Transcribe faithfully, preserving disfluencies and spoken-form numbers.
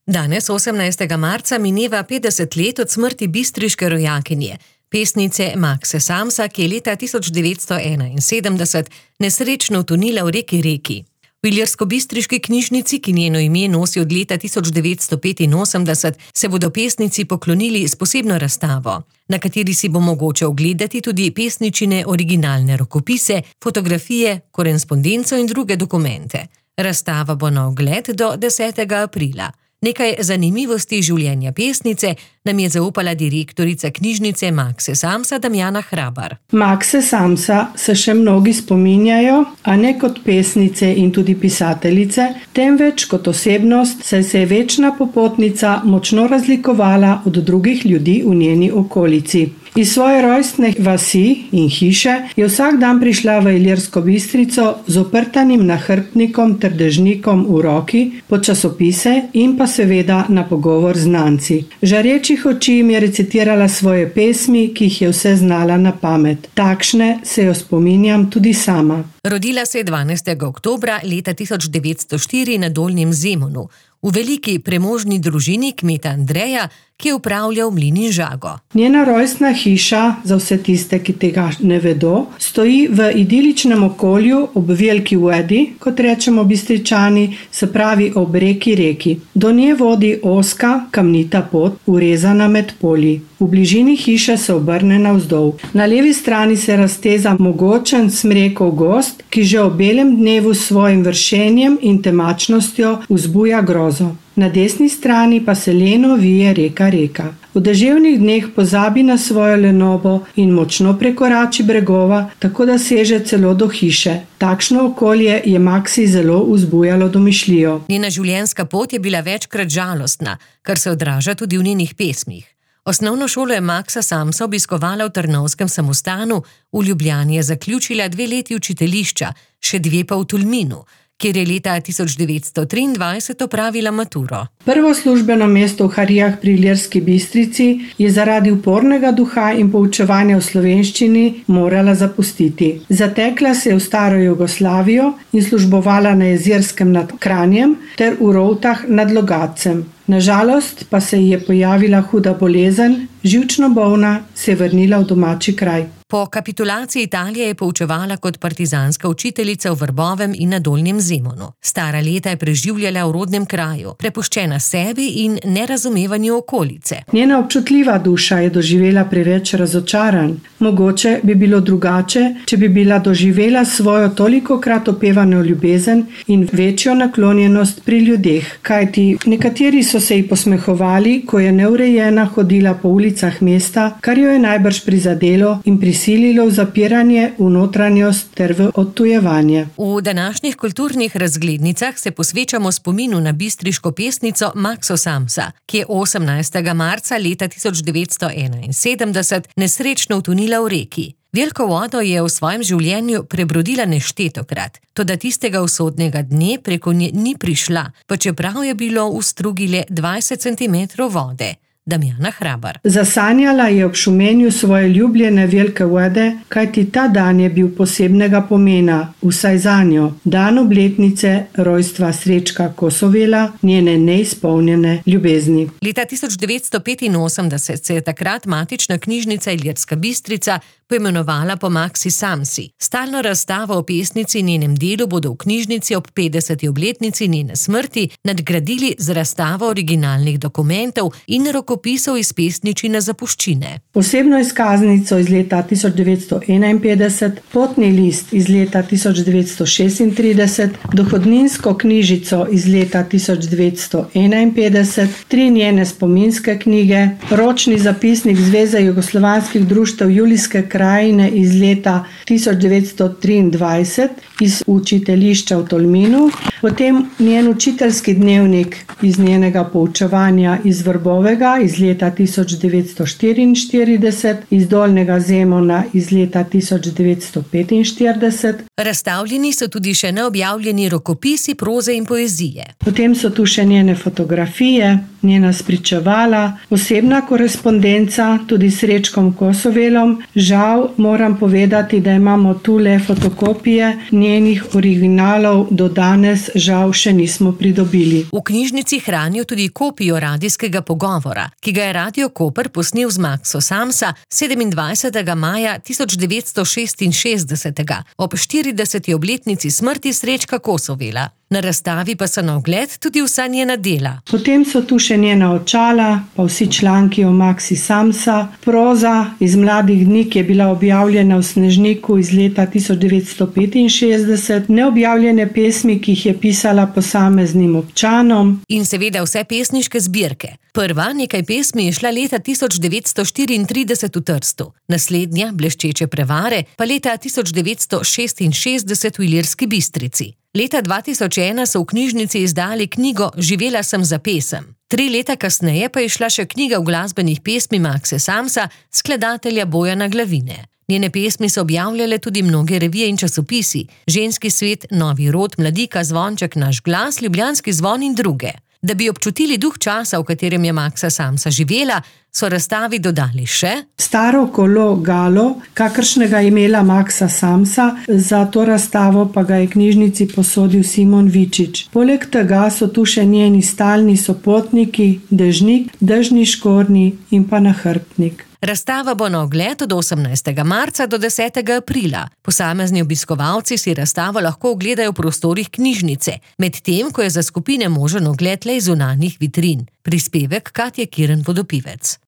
Danes, osemnajstega marca, mineva petdeset let od smrti bistriške rojakinje, pesnice Makse Samsa, ki je leta tisoč devetsto enainsedemdeset nesrečno utonila v reki Reki. V ilirskobistriški knjižnici, ki njeno ime nosi od leta tisoč devetsto petinosemdeset, se bodo pesnici poklonili s posebno razstavo, na kateri si bo mogoče ogledati tudi pesničine originalne rokopise, fotografije, korespondenco in druge dokumente. Razstava bo na ogled do desetega aprila. Nekaj zanimivosti življenja pesnice nam je zaupala direktorica knjižnice Makse Samsa Damjana Hrabar. Makse Samsa se še mnogi spominjajo, a ne kot pesnice in tudi pisateljice, temveč kot osebnost, saj se je večna popotnica močno razlikovala od drugih ljudi v njeni okolici. Iz svoje rojstne vasi in hiše je vsak dan prišla v Ilirsko Bistrico z oprtanim nahrbtnikom ter dežnikom v roki po časopise in pa seveda na pogovor z znanci. Žarečih oči jim je recitirala svoje pesmi, ki jih je vse znala na pamet. Takšne se jo spominjam tudi sama. Rodila se je dvanajstega oktobra leta tisoč devetsto štiri na Dolnjem Zemonu, v veliki premožni družini kmeta Andreja, ki je upravljal mlin in žago. Njena rojstna hiša, za vse tiste, ki tega ne vedo, stoji v idiličnem okolju ob veliki vodi, kot rečemo Bistričani, se pravi ob reki Reki. Do nje vodi ozka kamnita pot, urezana med polji. V bližini hiše se obrne navzdol. Na levi strani se razteza mogočen smrekov gozd, ki že ob belem dnevu s svojim vršenjem in temačnostjo vzbuja grozo. Na desni strani pa se leno vije reka Reka. V deževnih dneh pozabi na svojo lenobo in močno prekorači bregova, tako da seže celo do hiše. Takšno okolje je Maksi zelo vzbujalo domišljijo. Njena življenjska pot je bila večkrat žalostna, kar se odraža tudi v njenih pesmih. Osnovno šolo je Maksa Samsa obiskovala v Trnovskem samostanu, v Ljubljani je zaključila dve leti učiteljišča, še dve pa v Tolminu, kjer je leta tisoč devetsto triindvajset opravila maturo. Prvo službeno mesto v Harijah pri Ilirski Bistrici je zaradi upornega duha in poučevanja v slovenščini morala zapustiti. Zatekla se je v staro Jugoslavijo in službovala na Jezerskem nad Kranjem ter v Rovtah nad Logatcem. Nažalost pa se ji je pojavila huda bolezen, živčno bolna, se je vrnila v domači kraj. Po kapitulaciji Italije je poučevala kot partizanska učiteljica v Vrbovem in na Dolnjem Zemonu. Stara leta je preživljala v rodnem kraju, prepuščena sebi in nerazumevanju okolice. Njena občutljiva duša je doživela preveč razočaranj. Mogoče bi bilo drugače, če bi bila doživela svojo tolikokrat opevano ljubezen in večjo naklonjenost pri ljudeh, kajti nekateri so se ji posmehovali, ko je neurejena hodila po ulicah mesta, kar jo je najbrž prizadelo in prisililo v zapiranje, v notranjost ter v odtujevanje. V današnjih kulturnih razglednicah se posvečamo spominu na bistriško pesnico Makso Samsa, ki je osemnajstega marca leta tisoč devetsto enainsedemdeset nesrečno utonila v reki. Veliko vodo je v svojem življenju prebrodila neštetokrat, toda tistega usodnega dne preko nje ni prišla, pa čeprav je bilo v strugi le dvajset centimetrov vode. Damjana Hrabar. Zasanjala je ob šumenju svoje ljubljene velike vode, kajti ta dan je bil posebnega pomena, vsaj zanjo, dan obletnice rojstva Srečka Kosovela, njene neizpolnjene ljubezni. Leta tisoč devetsto petinosemdeset se je takrat matična knjižnica Ilirska Bistrica poimenovala po Maksi Samsi. Stalno razstavo o pesnici in njenem delu bodo v knjižnici ob petdeseti obletnici njene smrti nadgradili z razstavo originalnih dokumentov in rokopisov iz pesničine Zapuščine. Osebno izkaznico iz leta tisoč devetsto enainpetdeset, potni list iz leta tisoč devetsto šestintrideset, dohodninsko knjižico iz leta tisoč devetsto enainpetdeset, tri njene spominske knjige, ročni zapisnik Zveze jugoslovanskih društev Julijske krajine iz leta tisoč devetsto triindvajset iz učiteljišča v Tolminu, potem njen učiteljski dnevnik iz njenega poučevanja iz Vrbovega iz leta tisoč devetsto štiriinštirideset, iz Dolnjega Zemona iz leta tisoč devetsto petinštirideset. Razstavljeni so tudi še neobjavljeni rokopisi proze in poezije. Potem so tu še njene fotografije, njena spričevala, osebna korespondenca tudi s Srečkom Kosovelom. Žal moram povedati, da imamo tu le fotokopije, njenih originalov do danes žal še nismo pridobili. V knjižnici hranijo tudi kopijo radijskega pogovora, ki ga je Radio Koper posnel z Makso Samsa sedemindvajsetega maja tisoč devetsto šestinšestdeset ob štirideseti obletnici smrti Srečka Kosovela. Na razstavi pa so na ogled tudi vsa njena dela. Potem so tu še njena očala, pa vsi članki o Maksi Samsa, proza iz mladih dni, ki je bila objavljena v Snežniku iz leta tisoč devetsto petinšestdeset, neobjavljene pesmi, ki jih je pisala posameznim občanom. In seveda vse pesniške zbirke. Prva nekaj pesmi je šla leta tisoč devetsto štiriintrideset v Trstu, naslednja, Bleščeče prevare, pa leta tisoč devetsto šestinšestdeset v Ilirski Bistrici. Leta dva tisoč ena so v knjižnici izdali knjigo Živela sem za pesem. Tri leta kasneje pa je šla še knjiga v glasbenih pesmi Makse Samsa, skladatelja Bojana Glavine. Njene pesmi so objavljale tudi mnoge revije in časopisi, Ženski svet, Novi rod, Mladika, Zvonček, Naš glas, Ljubljanski zvon in druge. Da bi občutili duh časa, v katerem je Maksa Samsa živela, so razstavi dodali še staro kolo Galo, kakršnega je imela Maksa Samsa, za to razstavo pa ga je knjižnici posodil Simon Vičič. Poleg tega so tu še njeni stalni sopotniki, Dežnik, Dežni škornji in pa Nahrbtnik. Razstava bo na ogled od osemnajstega marca do desetega aprila. Posamezni obiskovalci si razstavo lahko ogledajo v prostorih knjižnice, medtem ko je za skupine možen ogled le iz zunanjih vitrin. Prispevek Katje Kirn Vodopivec.